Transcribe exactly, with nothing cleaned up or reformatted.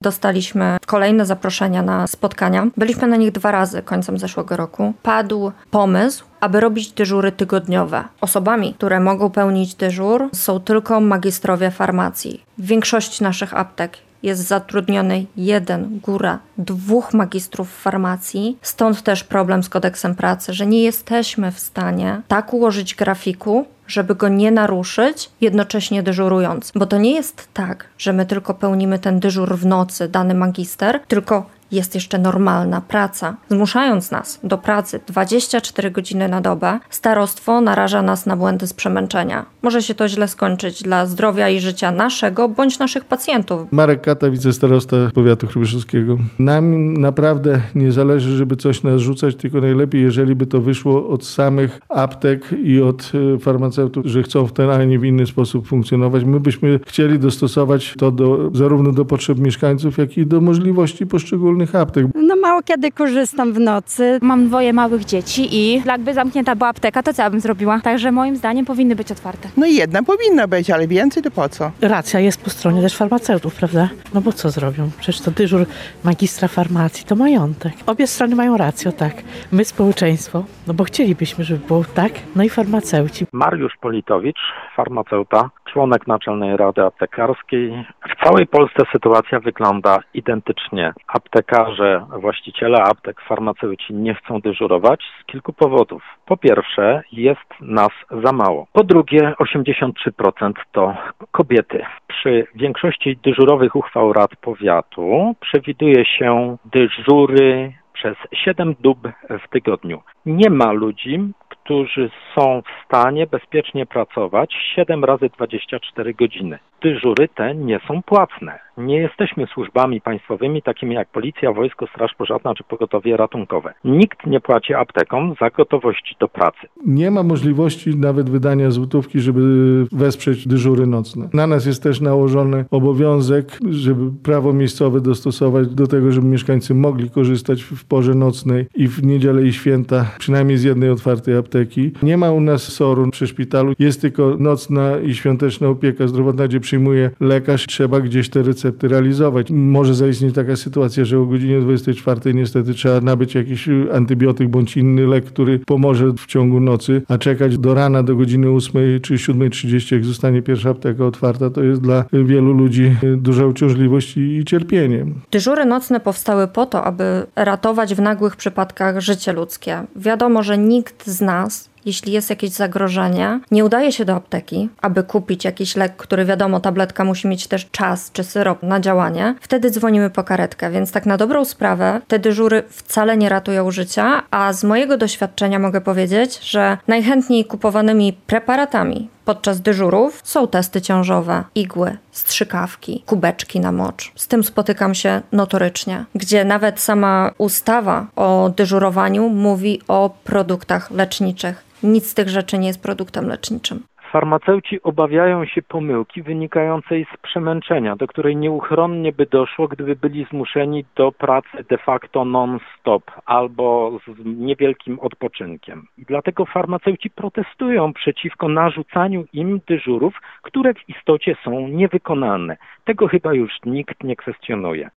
dostaliśmy kolejne zaproszenia na spotkania. Byliśmy na nich dwa razy końcem zeszłego roku. Padł pomysł, aby robić dyżury tygodniowe. Osobami, które mogą pełnić dyżur, są tylko magistrowie farmacji. W większości naszych aptek jest zatrudniony jeden, góra dwóch magistrów farmacji. Stąd też problem z kodeksem pracy, że nie jesteśmy w stanie tak ułożyć grafiku, żeby go nie naruszyć, jednocześnie dyżurując. Bo to nie jest tak, że my tylko pełnimy ten dyżur w nocy, dany magister, tylko jest jeszcze normalna praca. Zmuszając nas do pracy dwadzieścia cztery godziny na dobę, starostwo naraża nas na błędy z przemęczenia. Może się to źle skończyć dla zdrowia i życia naszego bądź naszych pacjentów. Marek Kata, wicestarosta powiatu hrubieszowskiego. Nam naprawdę nie zależy, żeby coś nas rzucać, tylko najlepiej, jeżeli by to wyszło od samych aptek i od farmaceutów, że chcą w ten, a nie w inny sposób funkcjonować. My byśmy chcieli dostosować to do, zarówno do potrzeb mieszkańców, jak i do możliwości poszczególnych aptek. No mało kiedy korzystam w nocy. Mam dwoje małych dzieci i jakby zamknięta była apteka, to co ja bym zrobiła? Także moim zdaniem powinny być otwarte. No jedna powinna być, ale więcej to po co? Racja jest po stronie też farmaceutów, prawda? No bo co zrobią? Przecież to dyżur magistra farmacji to majątek. Obie strony mają rację, tak. My społeczeństwo, no bo chcielibyśmy, żeby było tak, no i farmaceuci. Mariusz Politowicz, farmaceuta, członek Naczelnej Rady Aptekarskiej. W całej Polsce sytuacja wygląda identycznie. Aptekarze, właściciele aptek, farmaceuci nie chcą dyżurować z kilku powodów. Po pierwsze, jest nas za mało. Po drugie, osiemdziesiąt trzy procent to kobiety. Przy większości dyżurowych uchwał rad powiatu przewiduje się dyżury przez siedem dób w tygodniu. Nie ma ludzi, którzy są w stanie bezpiecznie pracować siedem razy dwadzieścia cztery godziny. Dyżury te nie są płatne. Nie jesteśmy służbami państwowymi takimi jak Policja, Wojsko, Straż Pożarna czy Pogotowie Ratunkowe. Nikt nie płaci aptekom za gotowość do pracy. Nie ma możliwości nawet wydania złotówki, żeby wesprzeć dyżury nocne. Na nas jest też nałożony obowiązek, żeby prawo miejscowe dostosować do tego, żeby mieszkańcy mogli korzystać w porze nocnej i w niedzielę i święta przynajmniej z jednej otwartej apteki. Nie ma u nas S O R-u przy szpitalu, jest tylko nocna i świąteczna opieka zdrowotna, gdzie przyjmuje lekarz. Trzeba gdzieś te recepty realizować. Może zaistnieć taka sytuacja, że o godzinie dwudziestej czwartej niestety trzeba nabyć jakiś antybiotyk bądź inny lek, który pomoże w ciągu nocy, a czekać do rana do godziny ósmej czy siódmej trzydzieści, jak zostanie pierwsza apteka otwarta, to jest dla wielu ludzi duża uciążliwość i cierpienie. Dyżury nocne powstały po to, aby ratować w nagłych przypadkach życie ludzkie. Wiadomo, że nikt z nas, jeśli jest jakieś zagrożenie, nie udaje się do apteki, aby kupić jakiś lek, który wiadomo, tabletka musi mieć też czas czy syrop na działanie. Wtedy dzwonimy po karetkę, więc tak na dobrą sprawę te dyżury wcale nie ratują życia, a z mojego doświadczenia mogę powiedzieć, że najchętniej kupowanymi preparatami podczas dyżurów są testy ciążowe, igły, strzykawki, kubeczki na mocz. Z tym spotykam się notorycznie, gdzie nawet sama ustawa o dyżurowaniu mówi o produktach leczniczych. Nic z tych rzeczy nie jest produktem leczniczym. Farmaceuci obawiają się pomyłki wynikającej z przemęczenia, do której nieuchronnie by doszło, gdyby byli zmuszeni do pracy de facto non-stop albo z niewielkim odpoczynkiem. I dlatego farmaceuci protestują przeciwko narzucaniu im dyżurów, które w istocie są niewykonalne. Tego chyba już nikt nie kwestionuje.